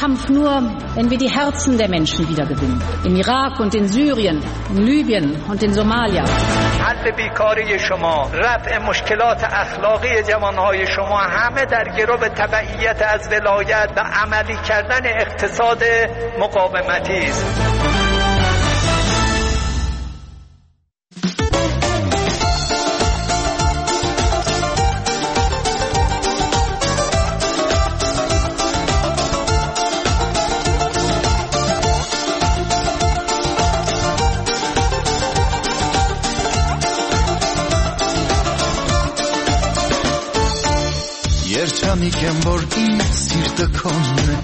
Kampf nur, wenn wir die Herzen der Menschen wiedergewinnen. Im Irak und in Syrien, in Libyen und in Somalia. حل بیکاری شما، رفع مشکلات اخلاقی جوانهای شما همه در گرو تبعیت از ولایت و عملی کردن اقتصاد مقاومتی است. Երչանիք եմ որ իմ սիրտը քոնն է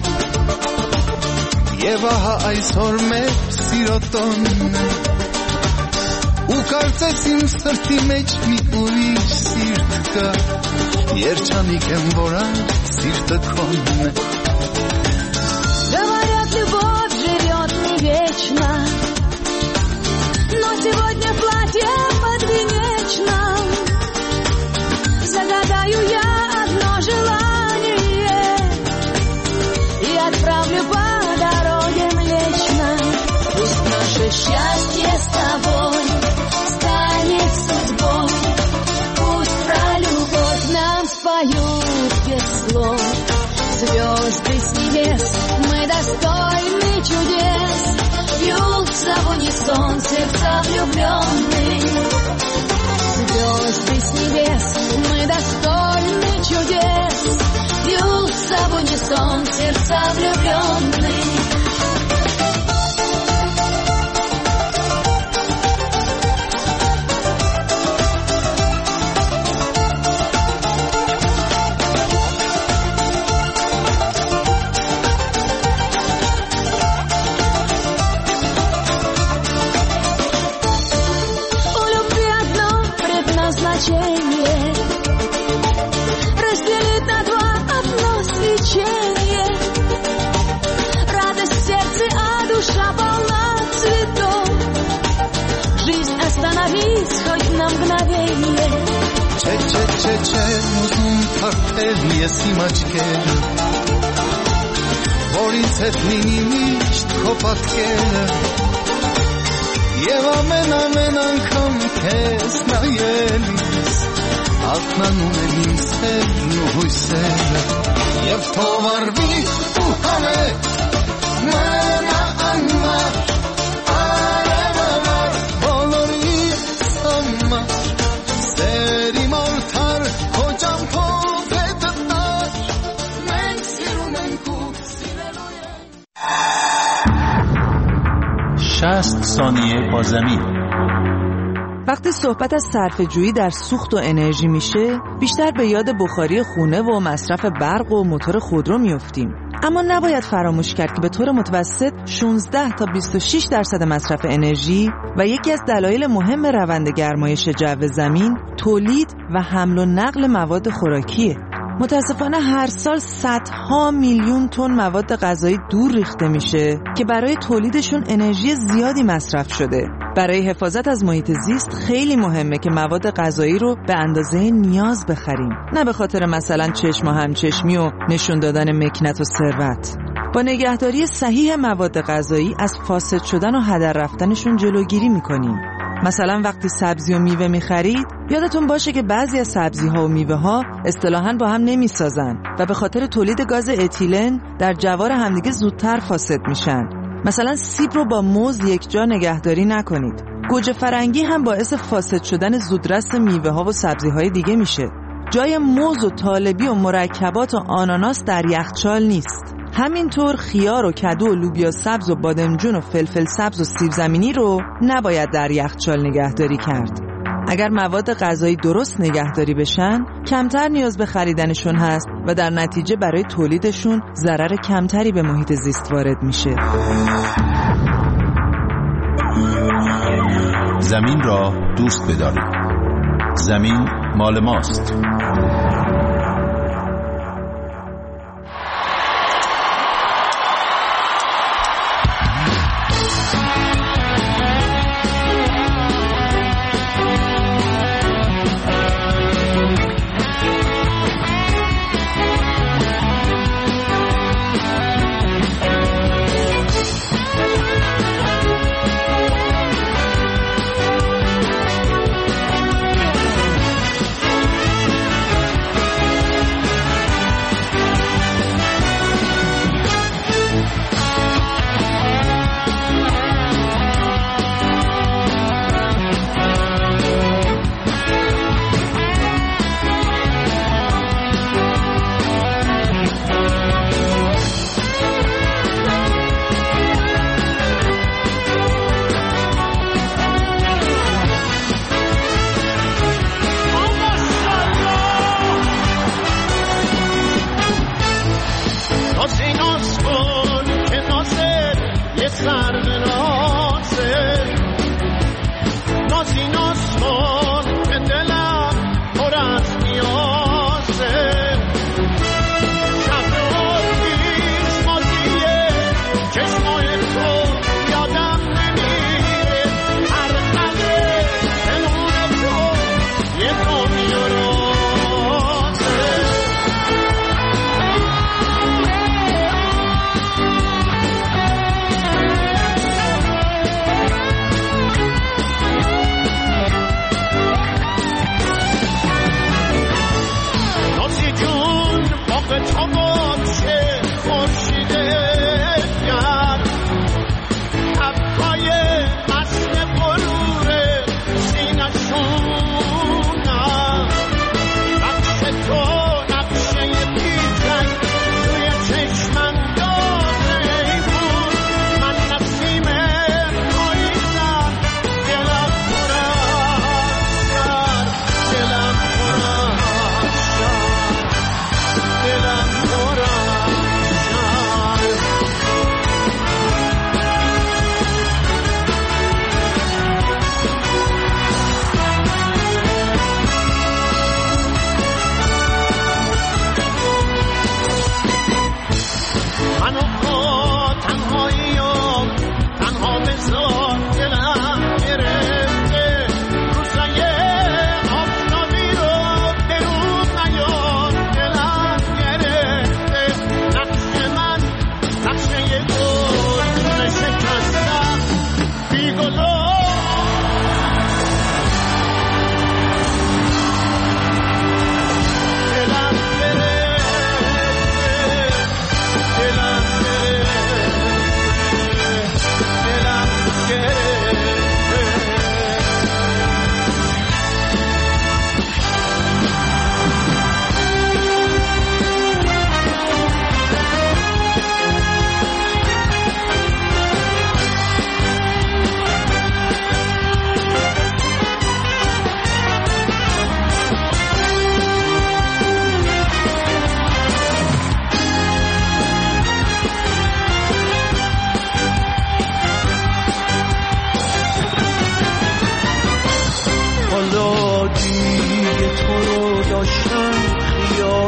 Եվ ահա այսօր մեր սիրո տոնն է Ու կարծես իմ սրտի մեջ մի ուրիշ սիրտ կա Երչանիք եմ որ այդ սիրտը քոնն է Говорят, любовь живет не вечно Но сегодня в платье подвенечно Загадаю я одно желание И отправлю по дороге Млечной Пусть наше счастье с тобой станет судьбой Пусть про любовь нам споют без слов Звезды с небес, мы достойны чудес Бьются в унисон сердца влюбленных Звезды с небес, мы достойны чудес Бьются в унисон сердца влюбленных Разделить на два одно свечение Радость в сердце, а душа полна цветов Жизнь остановись хоть на мгновение Չէ, ուզում թարթել ես իմ աչքերը Որ ինձ հետ լինի միշտ քո պատկերը Եվ ամեն անգամ քեզ նայելիս Ակնանում են իմ սերն ու հույսերը Եվ թող արվի ու հանեք մենա անմար Արևամար բոլորիս համար Սերի մորթար քո ճամփով հետը տար Մենք սիրում ենք ու սիրելու ենք 60 ثانیه با زمین وقتی صحبت از صرفه‌جویی در سوخت و انرژی میشه بیشتر به یاد بخاری خونه و مصرف برق و موتور خودرو میافتیم اما نباید فراموش کرد که به طور متوسط 16 تا 26% مصرف انرژی و یکی از دلایل مهم روند گرمایش جو زمین تولید و حمل و نقل مواد خوراکیه متاسفانه هر سال صدها میلیون تن مواد غذایی دور ریخته میشه که برای تولیدشون انرژی زیادی مصرف شده. برای حفاظت از محیط زیست خیلی مهمه که مواد غذایی رو به اندازه نیاز بخریم، نه به خاطر مثلا چشم و همچشمی و نشون دادن مکنت و ثروت. با نگهداری صحیح مواد غذایی از فاسد شدن و هدر رفتنشون جلوگیری میکنیم. مثلا وقتی سبزی و میوه میخرید یادتون باشه که بعضی از سبزی ها و میوه ها اصطلاحاً با هم نمیسازن و به خاطر تولید گاز اتیلن در جوار همدیگه زودتر فاسد میشن. مثلا سیب رو با موز یک جا نگهداری نکنید. گوجه فرنگی هم باعث فاسد شدن زودرس میوه ها و سبزی های دیگه میشه. جای موز و طالبی و مرکبات و آناناس در یخچال نیست. همینطور خیار و کدو و لوبیا سبز و بادمجون و فلفل سبز و سیب زمینی رو نباید در یخچال نگهداری کرد. اگر مواد غذایی درست نگهداری بشن کمتر نیاز به خریدنشون هست و در نتیجه برای تولیدشون ضرر کمتری به محیط زیست وارد میشه. زمین را دوست بدارید. زمین مال ماست.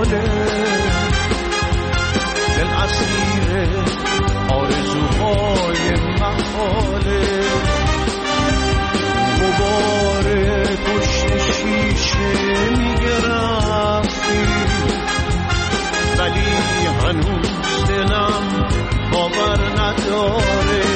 حاله، دل اسیر آرزوهای محاله، غبار پشت شیشه میگرفتی ولی هنوز دلم باور نداره.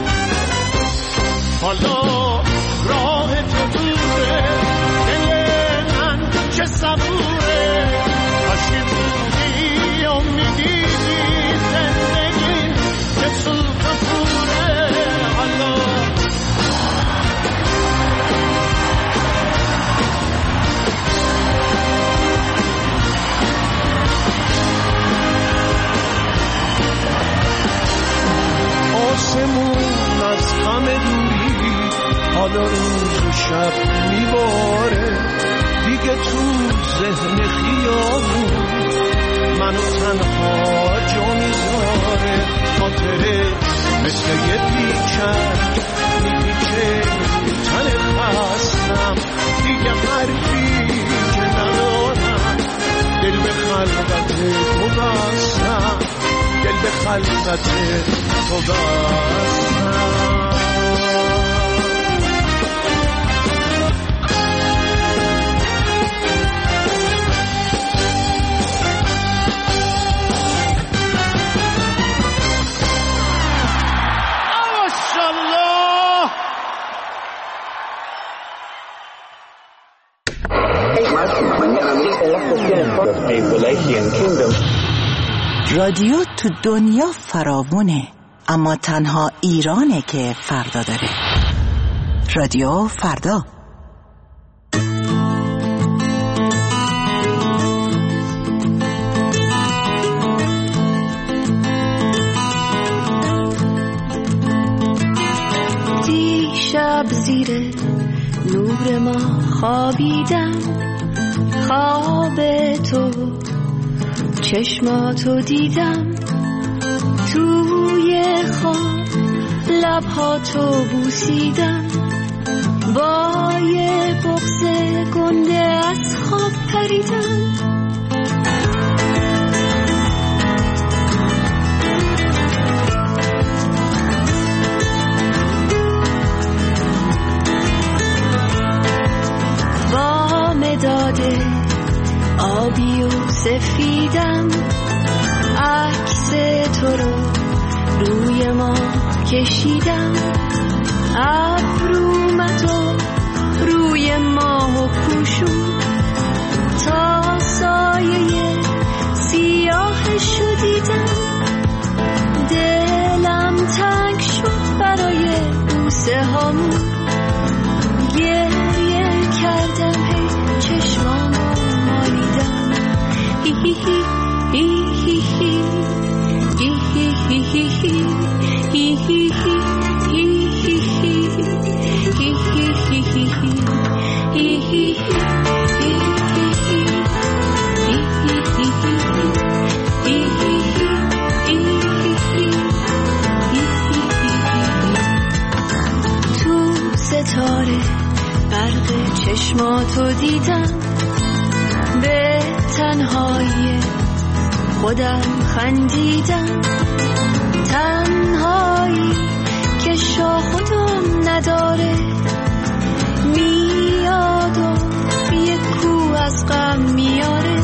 حالا راه تو دوره، دل من چه صبوره، کاشکی بودی امیدی زندگی که سوخ پوره. حالا آسمون از همه دوری، حالا روز و شب میباره، دیگه تو ذهن خیابون منو تنها جا میذاره. خاطره مثل یه پیچک میپیچه تن خستم، دیگه حرفی که ندارم، دل به خلقت تو بستم، دل به خلقت تو بستم. رادیو تو دنیا فراوونه، اما تنها ایرانه که فردا داره. رادیو فردا. دیشب زیر نور ما خوابیدم، خواب تو چشماتو دیدم، توی خواب لبهاتو بوسیدم، با یه بغض گنده از خواب پریدم. با مداد آبی و سفیدم، عکس تو رو روی ما کشیدم، ابرومتو روی ماه پوشون، تا سایه سیاهشو دیدم. دلم تنگ شد برای بوسه هامون، گریه کردم هی چشمامو مالیدم. هی هی هی هی هی هی هی هی هی هی تو ستاره برق چشماتو دیدم، به تنهایی خودم خندیدم، تنهایی که شاه خودم نداره، میاد و یک کو از غم میاره.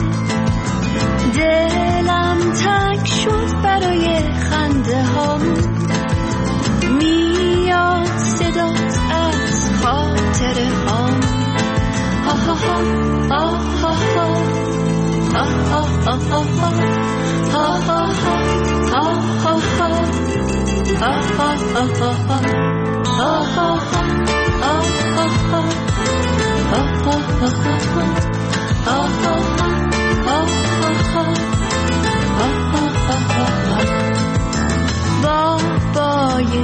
دلم تنگ شد برای خنده هامون، میاد صدات از خاطره هامون. ها ها ها ها ها ها ها ها بابای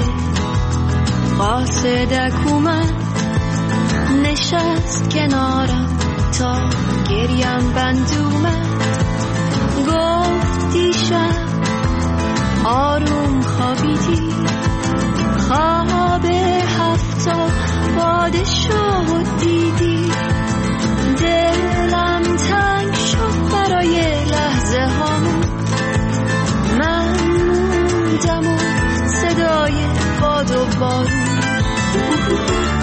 قاصدک اومد، نشست کنارم تا گریم بند اومد، گفت دیشب آروم خوابیدی، خواب هفتا پادشاه دیدی. دلم تنگ شد برای بارون